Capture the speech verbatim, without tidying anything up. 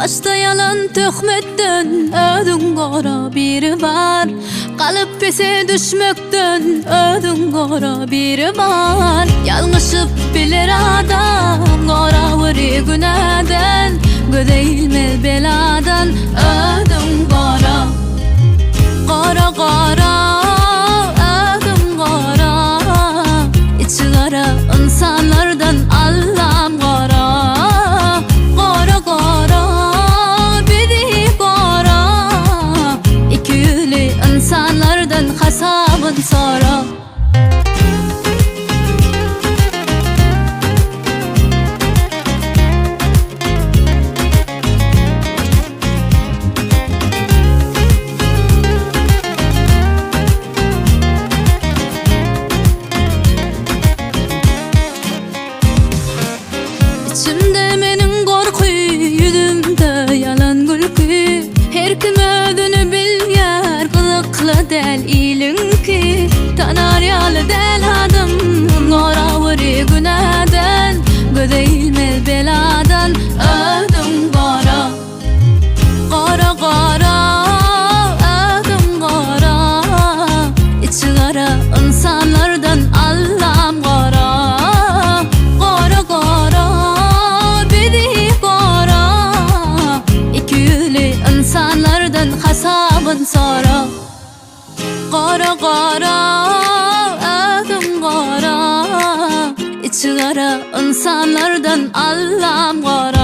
Başta yalan töhmetten ödün qara biri var. Kalıp pese düşmekten ödün qara biri var. Yalmışıp bilir adam qara veri günahdan, gödeylmez beladan ödün qara. Qara qara ödün qara, içi qara insanlardan Allah'ım qara. Qara qara biri qara, iki yüzlü insanlardan hesabın sora. İçimde menin korku, yüzümde yalan gülkü. Her kim ödünü bilyer, kılıklı del ilinki. Tanar yalı del adım, qara veri günahdan, gödeylmez beladan ödüm qara. Qara qara ödüm qara, içi qara insanlardan Allah'ım qara. Qara qara biri qara, iki yüzlü insanlardan hesabın sora. Qara qara ödüm qara, içi qara insanlardan Allah'ım qara.